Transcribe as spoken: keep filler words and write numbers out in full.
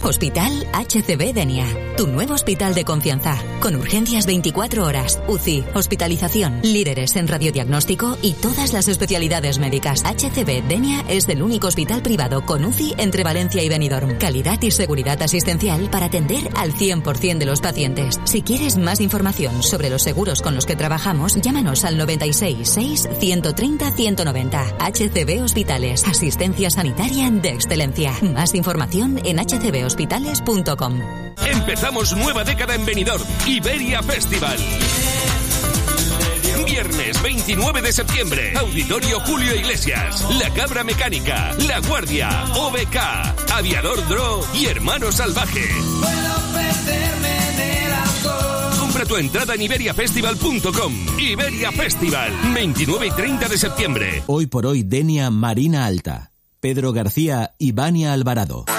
Hospital H C B Denia, tu nuevo hospital de confianza, con urgencias veinticuatro horas, U C I, hospitalización, líderes en radiodiagnóstico y todas las especialidades médicas. H C B Denia es el único hospital privado con U C I entre Valencia y Benidorm. Calidad y seguridad asistencial para atender al cien por ciento de los pacientes. Si quieres más información sobre los seguros con los que trabajamos, llámanos al noventa y seis seis, ciento treinta, ciento noventa. H C B Hospitales, asistencia sanitaria de excelencia. Más información en h c b hospitales punto com. Empezamos nueva década en Benidorm. Iberia Festival. Viernes veintinueve de septiembre. Auditorio Julio Iglesias. La Cabra Mecánica. La Guardia. O B K. Aviador Dro y Hermano Salvaje. Compra tu entrada en iberia festival punto com. Iberia Festival. veintinueve y treinta de septiembre. Hoy por hoy Denia Marina Alta. Pedro García y Vania Alvarado.